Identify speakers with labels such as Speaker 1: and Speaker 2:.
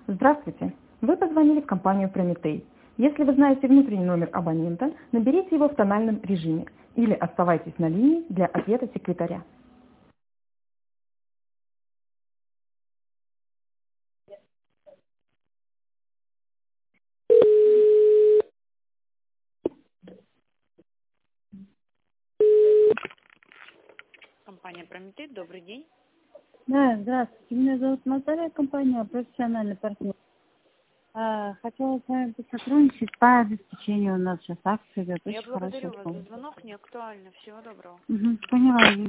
Speaker 1: Здравствуйте. Вы позвонили в компанию Прометей. Если вы знаете внутренний номер абонента, наберите его в тональном режиме или оставайтесь на линии для ответа секретаря. Компания Прометей, добрый день.
Speaker 2: Да, здравствуйте. Меня зовут Наталья, компания «Профессиональный партнер». Хотела с вами посотрудничать по обеспечению. У нас сейчас акция идет.
Speaker 3: Я
Speaker 2: Очень хорошо.
Speaker 3: благодарю вас за звонок, не актуально. Всего доброго.
Speaker 2: Поняла.